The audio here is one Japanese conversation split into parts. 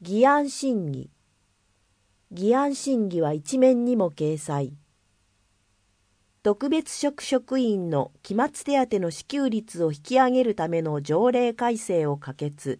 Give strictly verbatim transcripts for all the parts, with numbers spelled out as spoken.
議案審議。議案審議は一面にも掲載。特別職職員の期末手当の支給率を引き上げるための条例改正を可決。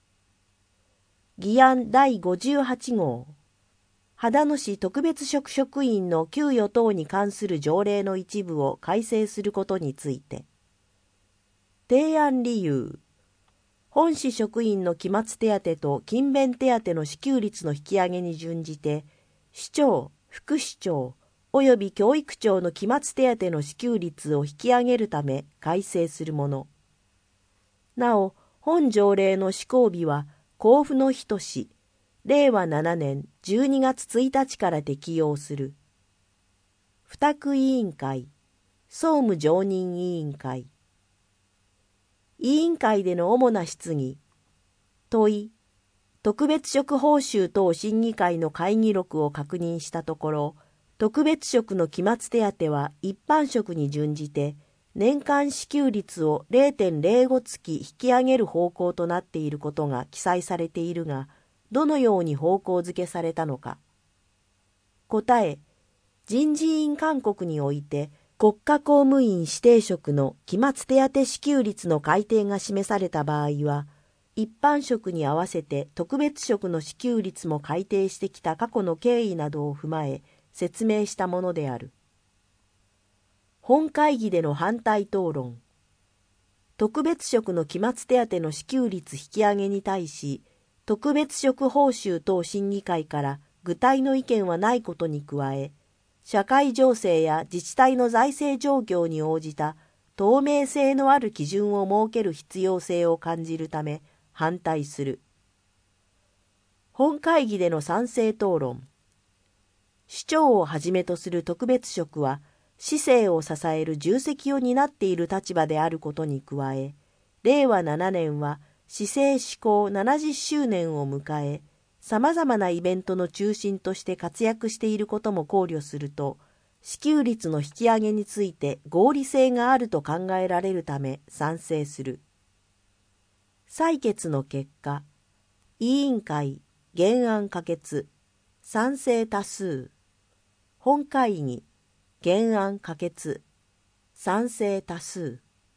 議案だいごじゅうはち号。秦野市特別職職員の給与等に関する条例の一部を改正することについて。提案理由。本市職員の期末手当と勤勉手当の支給率の引き上げに準じて、市長、副市長及び教育長の期末手当の支給率を引き上げるため改正するもの。なお、本条例の施行日は公布の日とし、れいわななねんじゅうにがつついたちから適用する。付託委員会、総務常任委員会。委員会での主な質疑。問い、特別職報酬等審議会の会議録を確認したところ、特別職の期末手当は一般職に準じて、年間支給率を れいてんれいご 月引き上げる方向となっていることが記載されているが、どのように方向づけされたのか。答え、人事院勧告において、国家公務員指定職の期末手当支給率の改定が示された場合は、一般職に合わせて特別職の支給率も改定してきた過去の経緯などを踏まえ、説明したものである。本会議での反対討論。特別職の期末手当の支給率引き上げに対し、特別職報酬等審議会から具体の意見はないことに加え、社会情勢や自治体の財政状況に応じた透明性のある基準を設ける必要性を感じるため反対する。本会議での賛成討論。市長をはじめとする特別職は、市政を支える重責を担っている立場であることに加え、れいわななねんは市政施行ななじゅっしゅうねんを迎え、さまざまなイベントの中心として活躍していることも考慮すると、支給率の引き上げについて合理性があると考えられるため賛成する。採決の結果、委員会、原案可決、賛成多数。本会議、原案可決、賛成多数。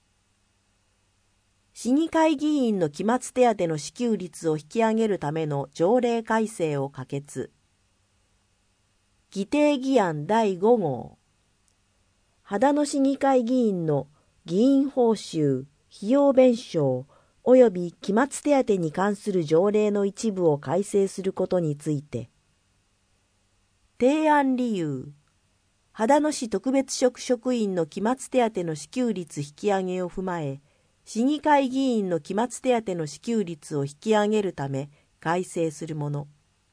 市議会議員の期末手当の支給率を引き上げるための条例改正を可決。議定議案だいご号。秦野市議会議員の議員報酬、費用弁償及び期末手当に関する条例の一部を改正することについて。提案理由。秦野市特別職職員の期末手当の支給率引き上げを踏まえ、市議会議員の期末手当の支給率を引き上げるため改正するもの。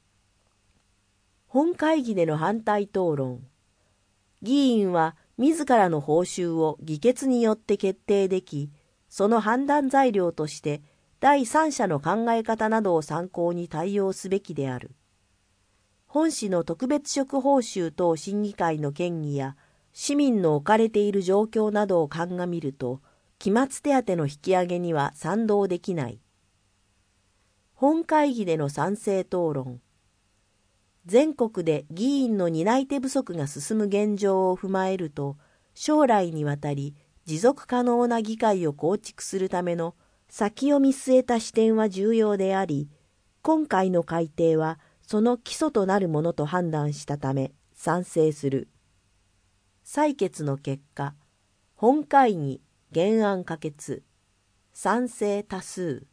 本会議での反対討論。議員は自らの報酬を議決によって決定でき、その判断材料として第三者の考え方などを参考に対応すべきである。本市の特別職報酬等審議会の権議や市民の置かれている状況などを鑑みると、期末手当の引き上げには賛同できない。本会議での賛成討論。全国で議員の担い手不足が進む現状を踏まえると、将来にわたり持続可能な議会を構築するための先を見据えた視点は重要であり、今回の改定はその基礎となるものと判断したため賛成する。採決の結果、本会議、原案可決、賛成多数。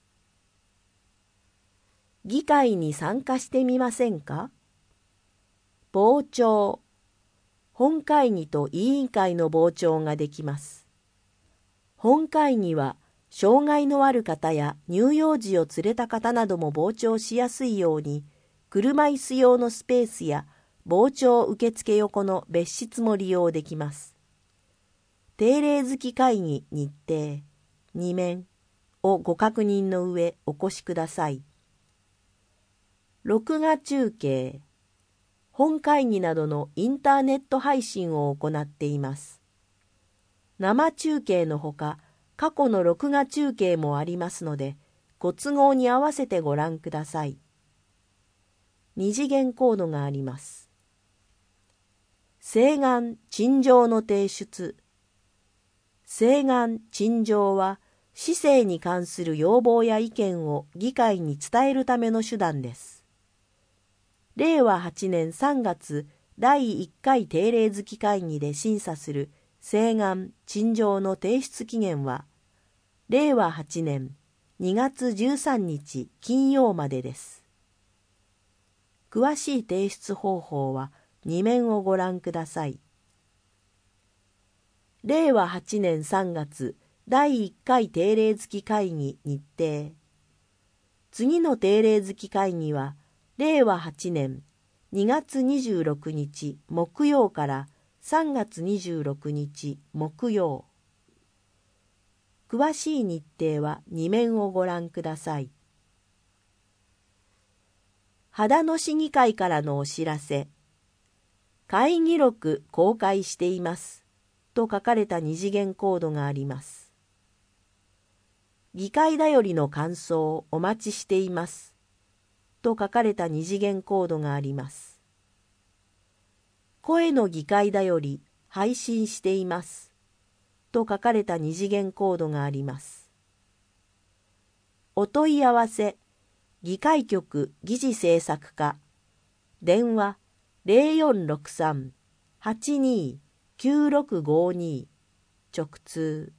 議会に参加してみませんか？傍聴。本会議と委員会の傍聴ができます。本会議は、障害のある方や乳幼児を連れた方なども傍聴しやすいように、車椅子用のスペースや傍聴受付横の別室も利用できます。定例付き会議日程、に面をご確認の上お越しください。録画中継、本会議などのインターネット配信を行っています。生中継のほか、過去の録画中継もありますので、ご都合に合わせてご覧ください。 二次元コードがあります。請願陳情の提出。請願陳情は市政に関する要望や意見を議会に伝えるための手段です。れいわはちねんさんがつだいいっかい定例月会議で審査する請願陳情の提出期限はれいわはちねんにがつじゅうさんにち金曜までです。詳しい提出方法はに面をご覧ください。れいわはちねんさんがつだいいっかい定例月会議日程。次の定例月会議はれいわはちねんにがつにじゅうろくにち木曜からさんがつにじゅうろくにち木曜。詳しい日程はに面をご覧ください。秦野市議会からのお知らせ。会議録公開していますと書かれた二次元コードがあります。議会だよりの感想お待ちしていますと書かれた二次元コードがあります。声の議会だより配信していますと書かれた二次元コードがあります。お問い合わせ議会局議事制作課電話 ゼロよんろくさん はちにー きゅうろくごに 直通